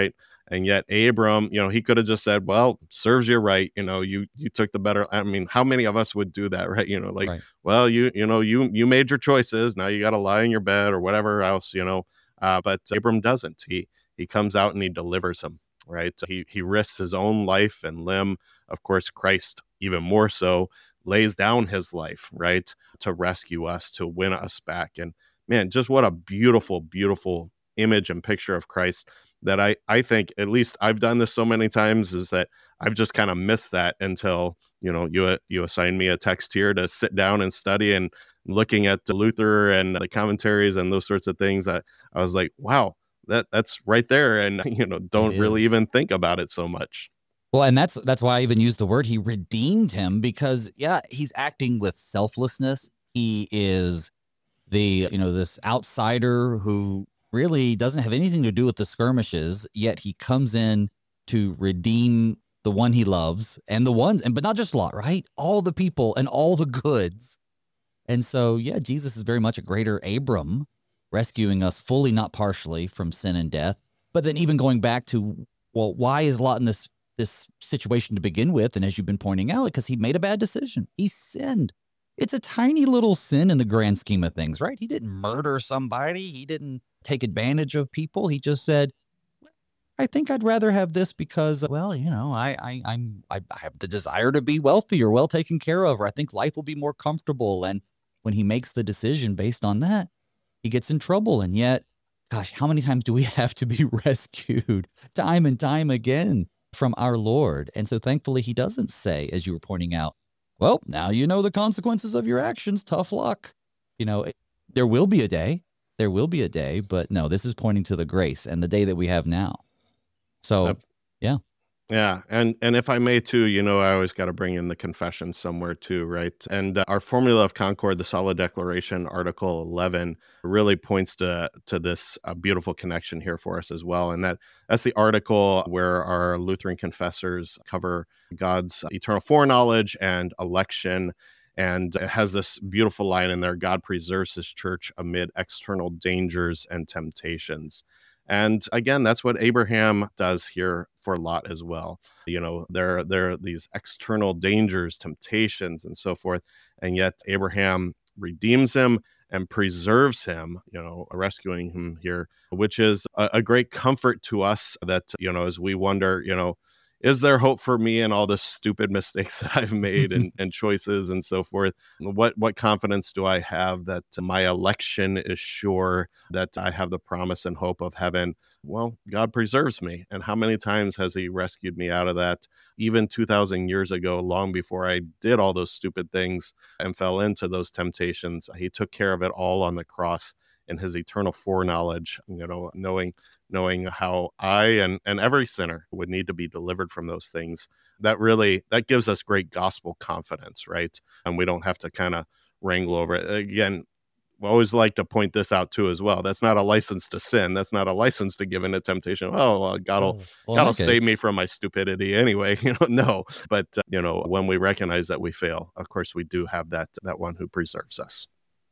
And yet Abram, you know, he could have just said, well, serves you right. You know, you, you took the better. I mean, how many of us would do that, right? You know, like, Right. well, you, you know, you, you made your choices. Now you got to lie in your bed or whatever else, you know, uh, but Abram doesn't. He, he comes out and he delivers him, right? He, he risks his own life and limb. Of course, Christ, even more so, lays down his life, right, to rescue us, to win us back. And man, just what a beautiful, beautiful image and picture of Christ that I, I think, at least I've done this so many times, is that I've just kind of missed that until, you know, you, you assign me a text here to sit down and study, and looking at the Luther and the commentaries and those sorts of things, I, I was like, wow, that that's right there. And, you know, don't really is. even think about it so much. Well, and that's that's why I even used the word he redeemed him, because yeah, he's acting with selflessness. He is the, you know, this outsider who really doesn't have anything to do with the skirmishes, yet he comes in to redeem the one he loves and the ones, and but not just Lot, right? All the people and all the goods. And so, yeah, Jesus is very much a greater Abram, rescuing us fully, not partially, from sin and death. But then even going back to, well, why is Lot in this this situation to begin with? And as you've been pointing out, because he made a bad decision. He sinned. It's a tiny little sin in the grand scheme of things, right? He didn't murder somebody. He didn't take advantage of people. He just said, I think I'd rather have this because, well, you know, I, I, I'm, I have the desire to be wealthy or well taken care of, or I think life will be more comfortable. And when he makes the decision based on that, he gets in trouble. And yet, gosh, how many times do we have to be rescued time and time again from our Lord? And so thankfully, he doesn't say, as you were pointing out, well, now you know the consequences of your actions. Tough luck. You know, it, there will be a day. There will be a day. But no, this is pointing to the grace and the day that we have now. So, Yep. yeah. Yeah. And and if I may too, you know, I always got to bring in the confession somewhere too, right? And uh, our Formula of Concord, the Solid Declaration, Article eleven, really points to to this uh, beautiful connection here for us as well. And that that's the article where our Lutheran confessors cover God's eternal foreknowledge and election. And it has this beautiful line in there: God preserves his church amid external dangers and temptations. And again, that's what Abraham does here for Lot as well. You know, there, there are these external dangers, temptations, and so forth. And yet Abraham redeems him and preserves him, you know, rescuing him here, which is a, a great comfort to us that, you know, as we wonder, you know, is there hope for me and all the stupid mistakes that I've made and, and choices and so forth? What what confidence do I have that my election is sure, that I have the promise and hope of heaven? Well, God preserves me. And how many times has he rescued me out of that? Even two thousand years ago, long before I did all those stupid things and fell into those temptations, he took care of it all on the cross in his eternal foreknowledge, you know, knowing knowing how I and, and every sinner would need to be delivered from those things. That really, that gives us great gospel confidence, right? And we don't have to kind of wrangle over it. Again, we always like to point this out too as well. That's not a license to sin. That's not a license to give in to temptation. Oh, well, God will, Well, God will okay. save me from my stupidity anyway. You know, no. But, uh, you know, when we recognize that we fail, of course, we do have that, that one who preserves us.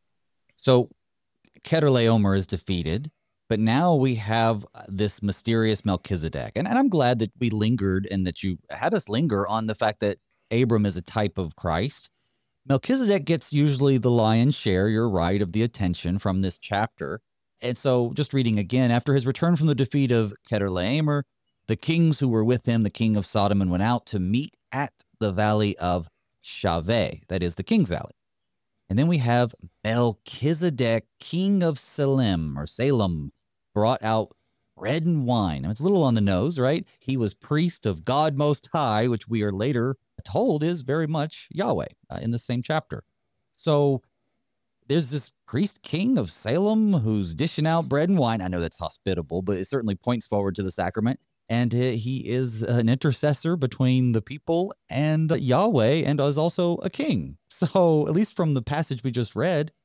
So Chedorlaomer is defeated, but now we have this mysterious Melchizedek. And, and I'm glad that we lingered and that you had us linger on the fact that Abram is a type of Christ. Melchizedek gets usually the lion's share, you're right, of the attention from this chapter. And so just reading again, after his return from the defeat of Chedorlaomer, the kings who were with him, the king of Sodom, and went out to meet at the valley of Shaveh, that is the King's Valley. And then we have Melchizedek, king of Salem, or Salem, brought out bread and wine. Now, it's a little on the nose, right? He was priest of God Most High, which we are later told is very much Yahweh uh, in the same chapter. So there's this priest king of Salem who's dishing out bread and wine. I know that's hospitable, but it certainly points forward to the sacrament. And uh, he is an intercessor between the people and uh, Yahweh, and is also a king. So at least from the passage we just read,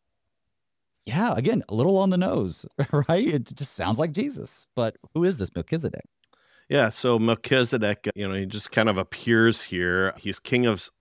yeah, again, a little on the nose, right? It just sounds like Jesus. But who is this Melchizedek? Yeah, so Melchizedek, you know, he just kind of appears here. He's king of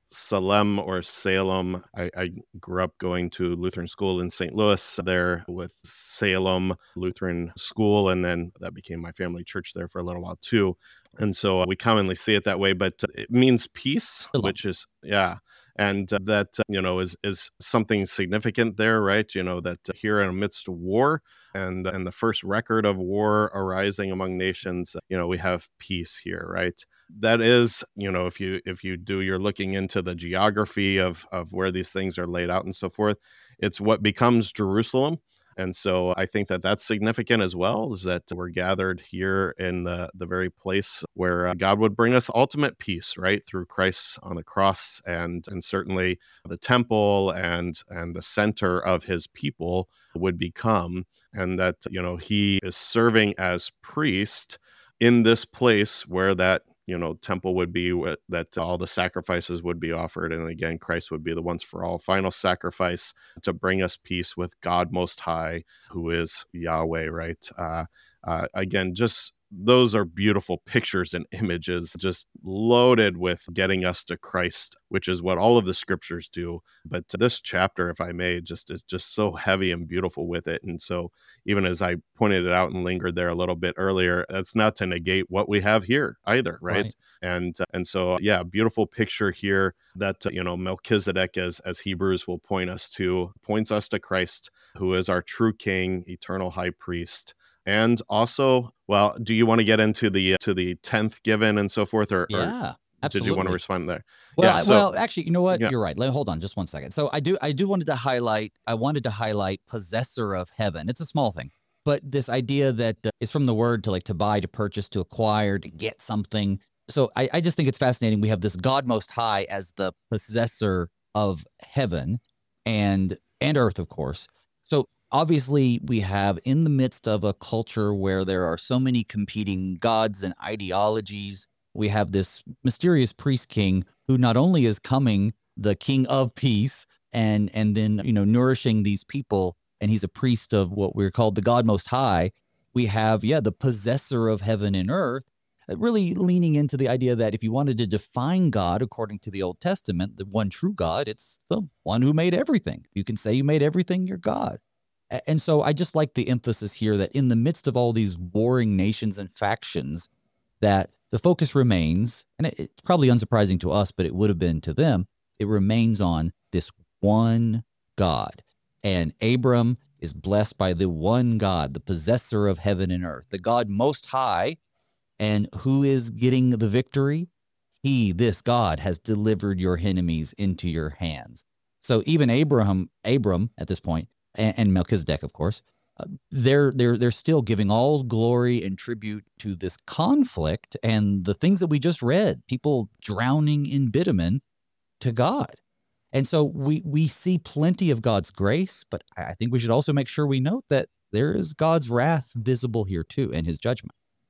Salem or Salem. I, I grew up going to Lutheran school in Saint Louis there with Salem Lutheran School, and then that became my family church there for a little while too. And so we commonly see it that way, but it means peace, Shalom. which is, yeah. And uh, that, uh, you know, is is something significant there, right? You know, that uh, here in amidst war and, and the first record of war arising among nations, you know, we have peace here, right? That is, you know, if you if you do, you're looking into the geography of of where these things are laid out and so forth, it's what becomes Jerusalem. And so I think that that's significant as well, is that we're gathered here in the, the very place where uh, God would bring us ultimate peace, right, through Christ on the cross, and and certainly the temple and and the center of his people would become, and that, you know, he is serving as priest in this place where that, you know, temple would be, that all the sacrifices would be offered. And again, Christ would be the once for all final sacrifice to bring us peace with God Most High, who is Yahweh, right? Uh, uh, again, just those are beautiful pictures and images, just loaded with getting us to Christ, which is what all of the scriptures do. But this chapter, if I may, just is just so heavy and beautiful with it. And so even as I pointed it out and lingered there a little bit earlier, that's not to negate what we have here either, right? right. And uh, and so, yeah, beautiful picture here that, uh, you know, Melchizedek, as, as Hebrews will point us to, points us to Christ, who is our true King, eternal high priest. And also, well, do you want to get into the to the tenth given and so forth, or, yeah, or absolutely. did you want to respond there? Well, yeah, I, so, well, actually, you know what? yeah. You're right. Let, hold on, just one second. So I do, I do wanted to highlight. I wanted to highlight possessor of heaven. It's a small thing, but this idea that uh, is from the word to like to buy, to purchase, to acquire, to get something. So I, I just think it's fascinating. We have this God Most High as the possessor of heaven and and earth, of course. So obviously, we have, in the midst of a culture where there are so many competing gods and ideologies, we have this mysterious priest king who not only is coming, the king of peace, and and then, you know, nourishing these people, and he's a priest of what we're called the God Most High. We have, yeah, the possessor of heaven and earth, really leaning into the idea that if you wanted to define God according to the Old Testament, the one true God, it's the one who made everything. You can say you made everything, you're God. And so I just like the emphasis here that in the midst of all these warring nations and factions, that the focus remains, and it's probably unsurprising to us, but it would have been to them, it remains on this one God. And Abram is blessed by the one God, the possessor of heaven and earth, the God Most High. And who is getting the victory? He, this God, has delivered your enemies into your hands. So even Abraham, Abram at this point, and Melchizedek, of course, uh, they're they're they're still giving all glory and tribute to this conflict and the things that we just read, people drowning in bitumen, to God. And so we we see plenty of God's grace, but I think we should also make sure we note that there is God's wrath visible here too, and his judgment.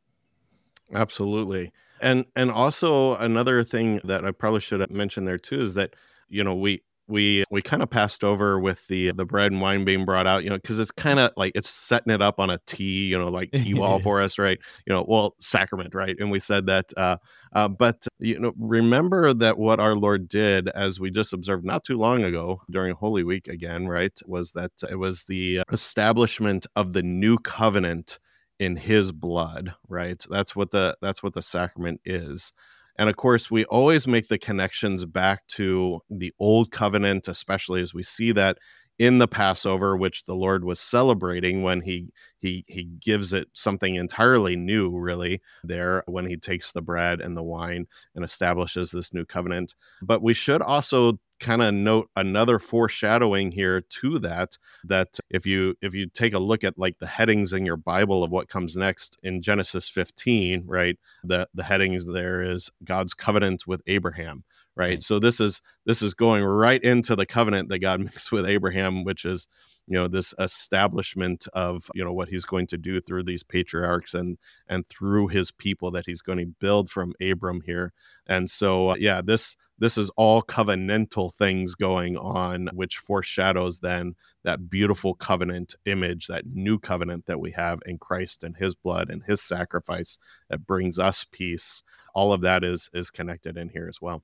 Absolutely. And and also another thing that I probably should have mentioned there too is that, you know, we we we kind of passed over with the the bread and wine being brought out, you know, because it's kind of like it's setting it up on a T, you know, like T wall for us, right? You know, well, sacrament, right? And we said that, uh, uh, but you know, remember that what our Lord did, as we just observed not too long ago during Holy Week again, right, was that it was the establishment of the new covenant in his blood, right? That's what the that's what the sacrament is. And of course, we always make the connections back to the old covenant, especially as we see that in the Passover, which the Lord was celebrating when he he he gives it something entirely new, really, there when he takes the bread and the wine and establishes this new covenant. But we should also kind of note another foreshadowing here to that, that if you if you take a look at like the headings in your Bible of what comes next in Genesis fifteen, right, the the headings there is God's covenant with Abraham, right? right. So this is this is going right into the covenant that God makes with Abraham, which is, you know, this establishment of, you know, what he's going to do through these patriarchs and and through his people that he's going to build from Abram here. And so, uh, yeah, this this is all covenantal things going on, which foreshadows then that beautiful covenant image, that new covenant that we have in Christ and his blood and his sacrifice that brings us peace. All of that is is connected in here as well.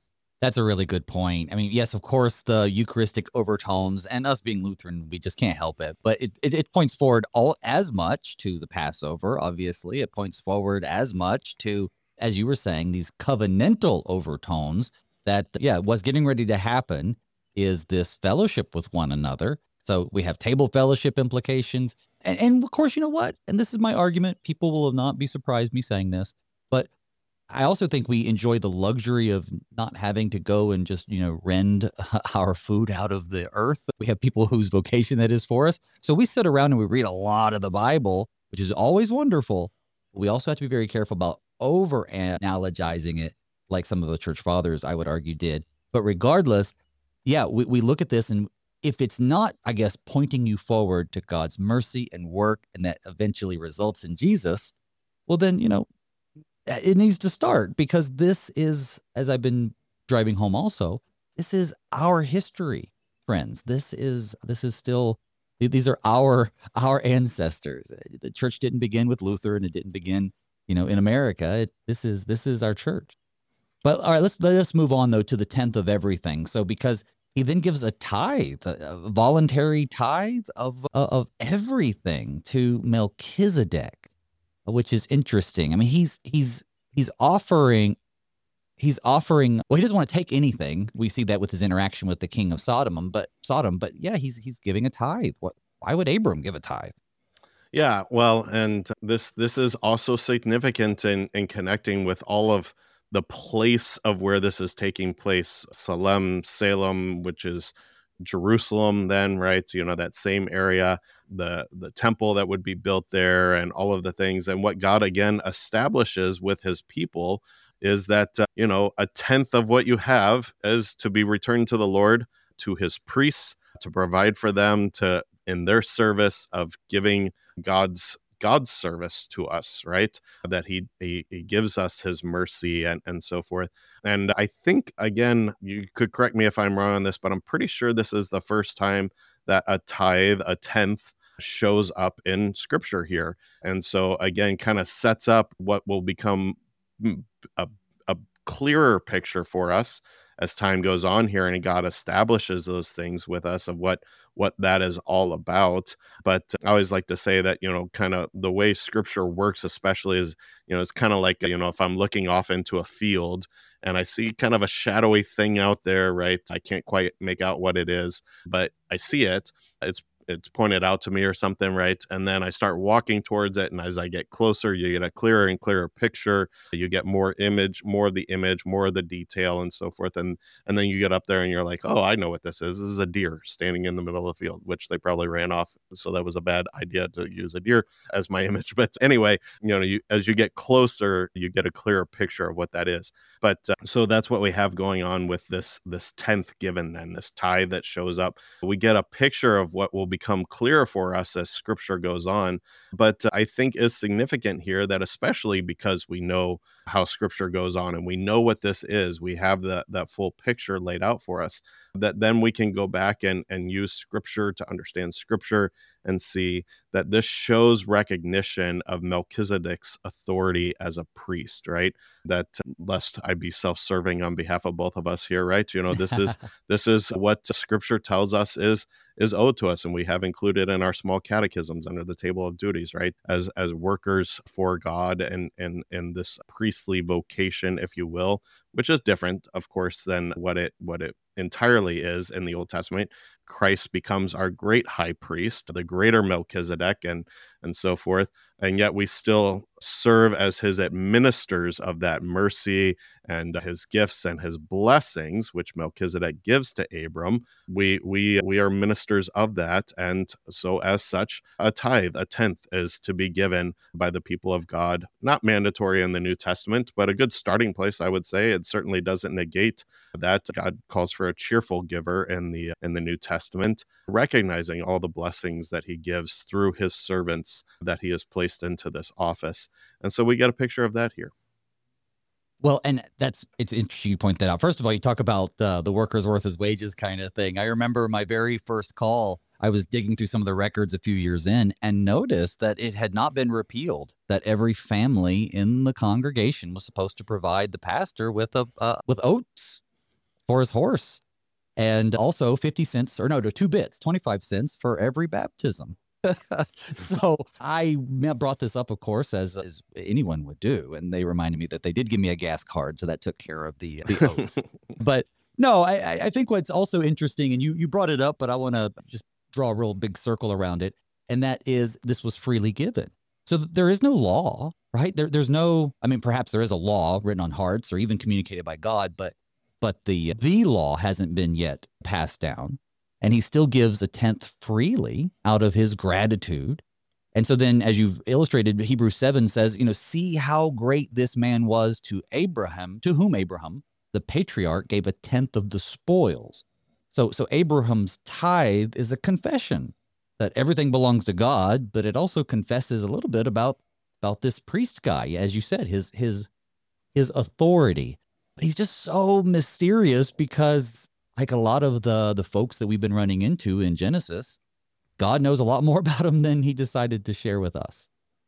That's a really good point. I mean, yes, of course, the Eucharistic overtones, and us being Lutheran, we just can't help it. But it, it, it points forward all as much to the Passover, obviously. It points forward as much to, as you were saying, these covenantal overtones that, yeah, what's getting ready to happen is this fellowship with one another. So we have table fellowship implications. And, and of course, you know what? And this is my argument. People will not be surprised me saying this, but I also think we enjoy the luxury of not having to go and just, you know, rend our food out of the earth. We have people whose vocation that is for us. So we sit around and we read a lot of the Bible, which is always wonderful. We also have to be very careful about over analogizing it like some of the church fathers, I would argue, did. But regardless, yeah, we, we look at this, and if it's not, I guess, pointing you forward to God's mercy and work, and that eventually results in Jesus, well, then, you know, it needs to start, because this is, as I've been driving home also, this is our history, friends. This is this is still, these are our our ancestors. The church didn't begin with Luther, and it didn't begin, you know, in America. It, this is this is our church. But all right, let's let us move on though to the tenth of everything. So because he then gives a tithe, a voluntary tithe of of everything to Melchizedek, which is interesting. I mean, he's he's he's offering he's offering. Well, he doesn't want to take anything. We see that with his interaction with the king of Sodom. But Sodom, but yeah, he's he's giving a tithe. What? Why would Abram give a tithe? Yeah, well, and this this is also significant in in connecting with all of the place of where this is taking place. Salem, Salem, which is Jerusalem, then, right? You know, that same area, the the temple that would be built there, and all of the things. And what God again establishes with his people is that, uh, you know, a tenth of what you have is to be returned to the Lord, to his priests, to provide for them, to in their service of giving God's God's service to us, right? That he, he he gives us his mercy and and so forth. And I think, again, you could correct me if I'm wrong on this, but I'm pretty sure this is the first time that a tithe, a tenth, shows up in scripture here. And so again, kind of sets up what will become a, a clearer picture for us as time goes on here, and God establishes those things with us of what what that is all about. But I always like to say that, you know, kind of the way scripture works, especially, is, you know, it's kind of like, you know, if I'm looking off into a field and I see kind of a shadowy thing out there, right? I can't quite make out what it is, but I see it. It's it's pointed out to me or something, right? And then I start walking towards it, and as I get closer, you get a clearer and clearer picture. You get more image, more of the image, more of the detail, and so forth. And and then you get up there and you're like, oh, I know what this is. This is a deer standing in the middle of the field, which they probably ran off. So that was a bad idea to use a deer as my image. But anyway, you know, you, as you get closer, you get a clearer picture of what that is. But uh, so that's what we have going on with this this tenth given, then this tithe that shows up. We get a picture of what will become clearer for us as scripture goes on. But uh, I think is significant here that, especially because we know how scripture goes on and we know what this is, we have that that full picture laid out for us, that then we can go back and and use scripture to understand scripture and see that this shows recognition of Melchizedek's authority as a priest, right? That, lest I be self-serving on behalf of both of us here, right? You know, this is this is what scripture tells us is is owed to us, and we have included in our small catechisms under the table of duties, right? As as workers for God, and and and this priestly vocation, if you will, which is different, of course, than what it what it entirely is in the Old Testament. Christ becomes our great high priest, the greater Melchizedek, and and so forth. And yet we still serve as his administrators of that mercy and his gifts and his blessings, which Melchizedek gives to Abram. We we we are ministers of that, and so as such, a tithe, a tenth, is to be given by the people of God. Not mandatory in the New Testament, but a good starting place, I would say. It certainly doesn't negate that. God calls for a cheerful giver in the in the New Testament, recognizing all the blessings that he gives through his servants that he has placed into this office. And so we get a picture of that here. Well, and that's, it's interesting you point that out. First of all, you talk about uh, the worker's worth his wages kind of thing. I remember my very first call, I was digging through some of the records a few years in and noticed that it had not been repealed, that every family in the congregation was supposed to provide the pastor with a uh, with oats for his horse. And also fifty cents, or no, no, two bits, twenty-five cents for every baptism. So I brought this up, of course, as, as anyone would do. And they reminded me that they did give me a gas card. So that took care of the, the oats. But no, I, I think what's also interesting, and you, you brought it up, but I want to just draw a real big circle around it. And that is, this was freely given. So there is no law, right? There, there's no, I mean, perhaps there is a law written on hearts or even communicated by God, but but the the law hasn't been yet passed down. And he still gives a tenth freely out of his gratitude. And so then, as you've illustrated, Hebrews seven says, you know, see how great this man was to Abraham, to whom Abraham, the patriarch, gave a tenth of the spoils. So, so Abraham's tithe is a confession that everything belongs to God, but it also confesses a little bit about, about this priest guy, as you said, his, his, his authority. But he's just so mysterious because, like a lot of the, the folks that we've been running into in Genesis, God knows a lot more about him than he decided to share with us.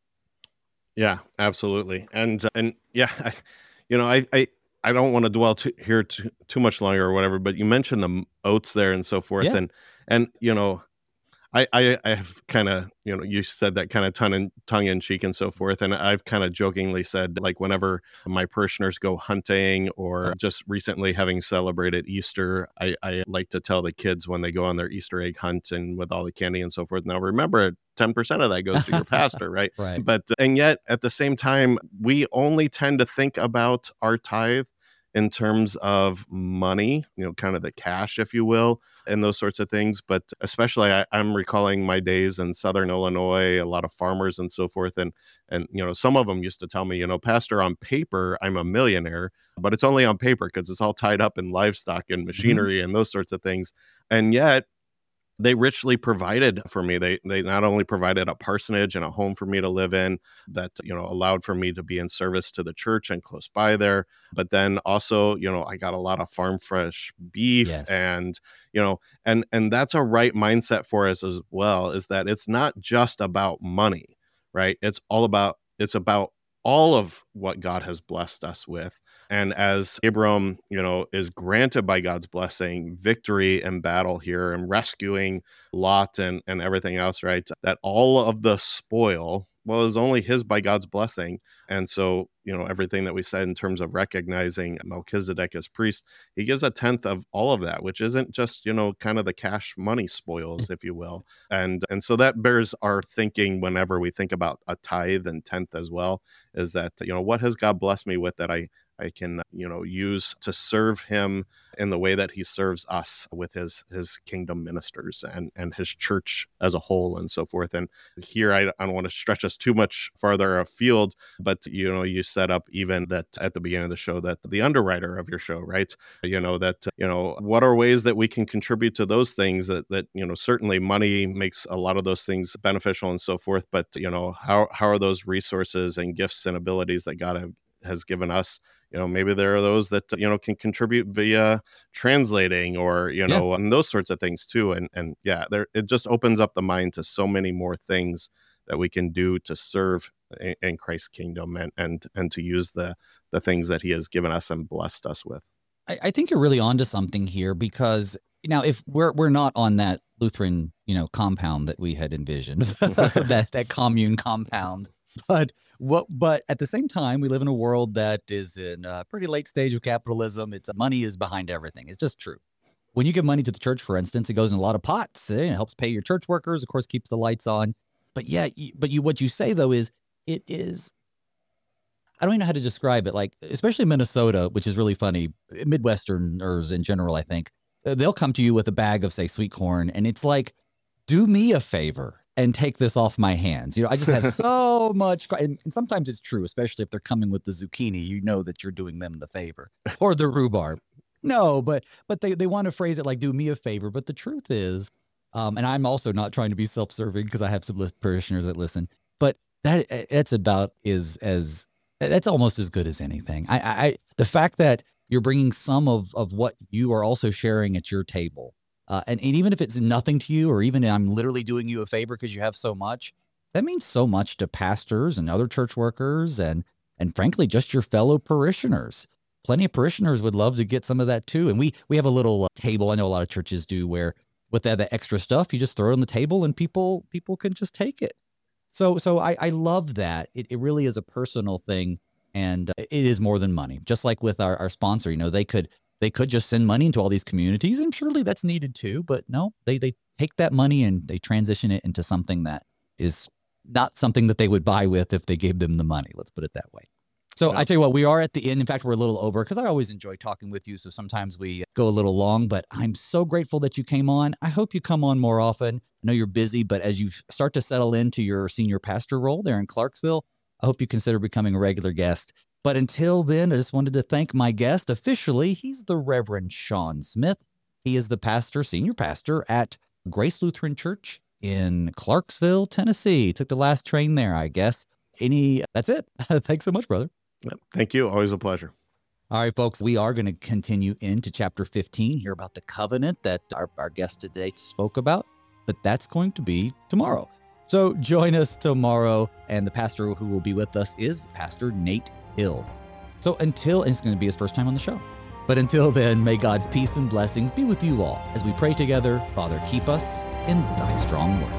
Yeah, absolutely. And, uh, and yeah, I, you know, I, I, I don't want to dwell too, here too, too much longer or whatever, but you mentioned the oats there and so forth. Yeah. And, and, you know, I, I, I have kind of, you know, you said that kind of tongue in, tongue in cheek and so forth. And I've kind of jokingly said, like, whenever my parishioners go hunting or just recently having celebrated Easter, I, I like to tell the kids when they go on their Easter egg hunt and with all the candy and so forth. Now, remember, ten percent of that goes to your pastor, right? Right. But, and yet at the same time, we only tend to think about our tithe in terms of money, you know, kind of the cash, if you will, and those sorts of things. But especially I, I'm recalling my days in Southern Illinois, a lot of farmers and so forth. And, and, you know, some of them used to tell me, you know, Pastor, on paper, I'm a millionaire, but it's only on paper because it's all tied up in livestock and machinery mm-hmm. and those sorts of things. And yet, they richly provided for me. They they not only provided a parsonage and a home for me to live in that, you know, allowed for me to be in service to the church and close by there. But then also, you know, I got a lot of farm fresh beef yes. and, you know, and and that's a right mindset for us as well, is that it's not just about money, right? It's all about, it's about all of what God has blessed us with. And as Abram, you know, is granted by God's blessing victory in battle here and rescuing Lot and, and everything else, right? That all of the spoil, well, is only his by God's blessing. And so, you know, everything that we said in terms of recognizing Melchizedek as priest, he gives a tenth of all of that, which isn't just, you know, kind of the cash money spoils, if you will. And and so that bears our thinking whenever we think about a tithe and tenth as well, is that, you know, what has God blessed me with that I I can, you know, use to serve him in the way that he serves us with his his kingdom ministers and, and his church as a whole and so forth. And here, I, I don't want to stretch us too much farther afield, but, you know, you set up even that at the beginning of the show, that the underwriter of your show, right? You know, that, you know, what are ways that we can contribute to those things that, that, you know, certainly money makes a lot of those things beneficial and so forth. But, you know, how, how are those resources and gifts and abilities that God have, has given us? You know, maybe there are those that, you know, can contribute via translating or, you know, yeah. and those sorts of things too. And, and yeah, there, it just opens up the mind to so many more things that we can do to serve in, in Christ's kingdom and, and, and to use the, the things that he has given us and blessed us with. I, I think you're really onto something here, because now if we're, we're not on that Lutheran, you know, compound that we had envisioned, that, that commune compound. But what? But at the same time, we live in a world that is in a pretty late stage of capitalism. It's money is behind everything. It's just true. When you give money to the church, for instance, it goes in a lot of pots. It helps pay your church workers, of course, keeps the lights on. But yeah, but you what you say though is it is. I don't even know how to describe it. Like, especially Minnesota, which is really funny. Midwesterners in general, I think, they'll come to you with a bag of, say, sweet corn, and it's like, do me a favor and take this off my hands. You know, I just have so much, and, and sometimes it's true, especially if they're coming with the zucchini, you know that you're doing them the favor, or the rhubarb. No, but but they, they want to phrase it like, do me a favor. But the truth is, um, and I'm also not trying to be self-serving because I have some parishioners that listen, but that that's about is as, that's almost as good as anything. I, I the fact that you're bringing some of, of what you are also sharing at your table. Uh, and, and even if it's nothing to you, or even I'm literally doing you a favor because you have so much, that means so much to pastors and other church workers and, and frankly, just your fellow parishioners. plenty of parishioners would love to get some of that too. And we we have a little uh, table. I know a lot of churches do where with that, that extra stuff, you just throw it on the table and people people can just take it. So so I, I love that. It, it really is a personal thing, and uh, it is more than money. Just like with our, our sponsor, you know, they could they could just send money into all these communities, and surely that's needed too. But no, they they take that money and they transition it into something that is not something that they would buy with if they gave them the money. Let's put it that way. So yeah. I tell you what, we are at the end. In fact, we're a little over because I always enjoy talking with you. So sometimes we go a little long, but I'm so grateful that you came on. I hope you come on more often. I know you're busy, but as you start to settle into your senior pastor role there in Clarksville, I hope you consider becoming a regular guest. But until then, I just wanted to thank my guest officially. He's the Reverend Sean Smith. He is the pastor, senior pastor at Grace Lutheran Church in Clarksville, Tennessee. Took the last train there, I guess. Any, that's it. Thanks so much, brother. Thank you. Always a pleasure. All right, folks, we are going to continue into chapter fifteen, hear about the covenant that our, our guest today spoke about, but that's going to be tomorrow. So join us tomorrow, and the pastor who will be with us is Pastor Nate Hill. So until, and it's going to be his first time on the show, but until then, may God's peace and blessings be with you all as we pray together. Father, keep us in thy strong word.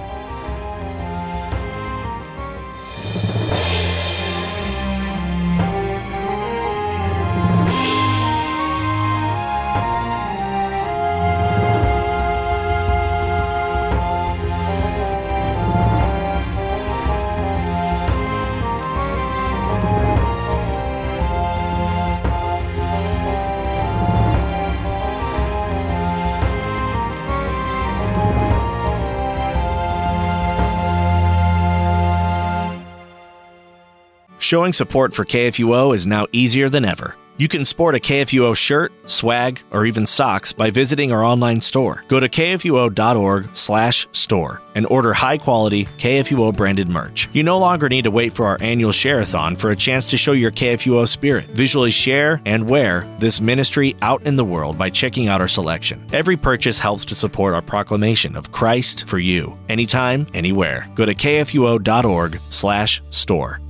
Showing support for K F U O is now easier than ever. You can sport a K F U O shirt, swag, or even socks by visiting our online store. Go to k f u o dot org slash store and order high-quality K F U O branded merch. You no longer need to wait for our annual share-a-thon for a chance to show your K F U O spirit. Visually share and wear this ministry out in the world by checking out our selection. Every purchase helps to support our proclamation of Christ for you, anytime, anywhere. Go to k f u o dot org slash store.